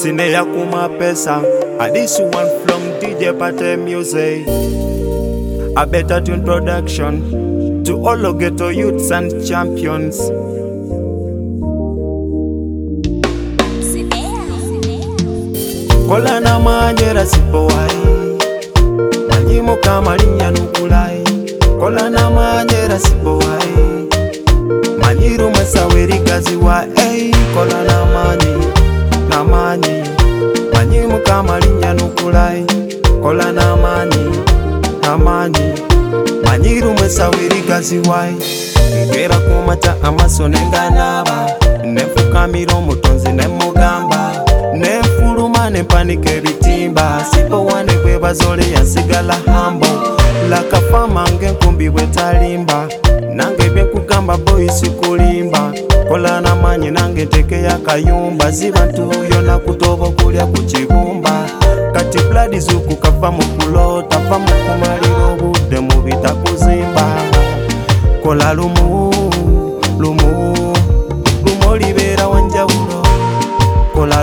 Sineya kuma pesa. And this one from DJ Pate Music. A better tune production to all the ghetto youths and champions. Kola na manjera sipo wai, manyimu kama linya nukulai. Kola na manjera sipo wai, manyiru masawiri kazi wa ei. Kola na mani, manyimu kama linya nukulai. Kola na mani, manyiru masawiri kazi wa ei. Ngera kumata amaso nenganaba, nefukamiro mutonzi nemugamba. Nefuluma nempanike bitimba, sipo wane kwe bazole yansigala hambo. Laka fama ngenkumbi wetalimba, nange byekugamba boy sikulimba. Kola na manyi nange teke ya kayumba, zibantu yona kutobo kulya kuchibumba. Kati blood zuku kava mukulota, fa mukumaliro budde mubita kuzimba. Kola lumu libera wanjawulo. Kola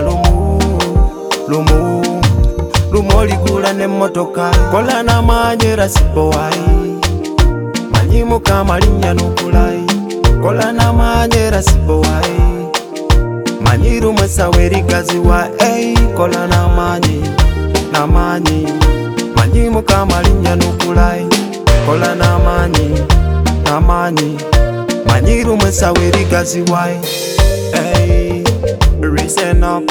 lumu ligula ne motoka. Kola na manjera sipo wai, manyimu kama linya nukulai. Kola na manjera sipo wai, manyiru masaweri kazi wa ei. Kola na mani, manyimu kama linya nukulai. Kola na mani, manyiru masaweri kazi wa ei. Listen up,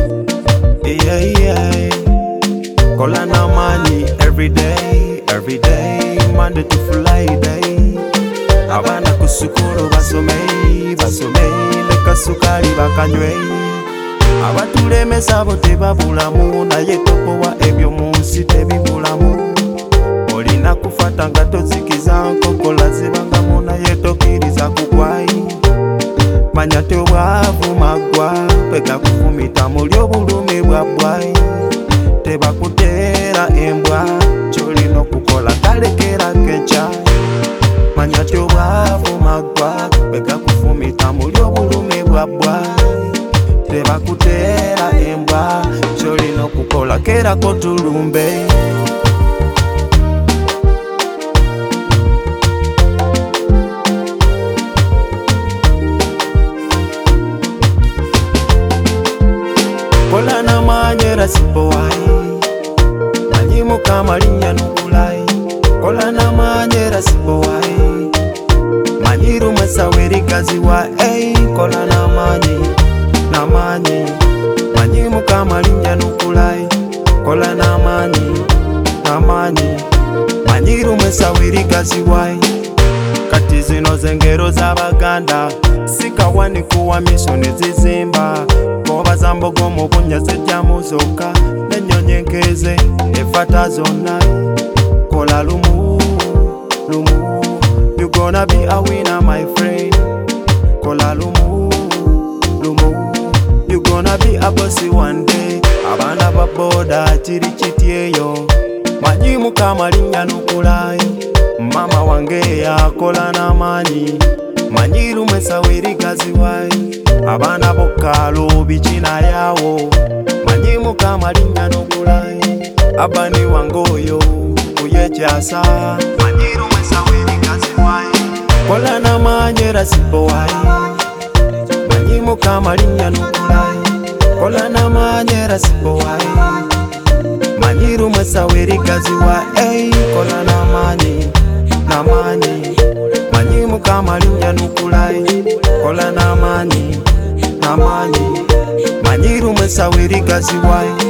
yeah. Kola na mani every day, Monday to Friday. Abana kusukuru basomei, leka sukali bakanywe. Abatulemesa bote babulamu, naye topo wa ebyo munsi tebibulamu. Olina kufata nga tozikiza nkokola zibangamu, naye tokkiriza kukwai. Manya tewaavu magwa, peka kufumita muli obulumi bwa bwai. Tebakutera embwa, kyolina okukola kalekera kecha. Manya tewaavu magwa, peka kufumita muli obulumi bwa bwai. Tebakutera embwa, kyolina okukola kera kotulumbe. Kola na manjera sipo wai, manyimu kama linya nukulai. Kola na manjera sipo wai, manyiru masawiri kazi wa ei. Kola na mani, manyimu kama linya nukulai. Kola na mani, manyiru masawiri kazi wa ei. Kati zino zengero z'Abaganda, sikawani kuwa mishoni zizimba. Koba zambogo mu bunyaze jja muzoka, n'ennyonyi enkeze efata zonna. Kola lumu, you gonna be a winner my friend. Kola lumu, you gonna be a bossy one day. Abana ba boda kiri kiti eyo, manyimu kama linya nukulai. Mama wange yakola na manyi, manyiru mesawiri kazi wai. Abana bokalo bichina yawo, manyimu kama linya nukulai. Abani wangoyo kuyechasa, manyiru mesawiri kazi wai. Kola na manjera sipo wai, manyimu kama linya nukulai. Kola na manjera sipo wai, manyiru mesawiri kazi wa ei. Kola na mani, manyimu kama linya nukulai. Kola na mani, manyiru mesawiri kazi wai.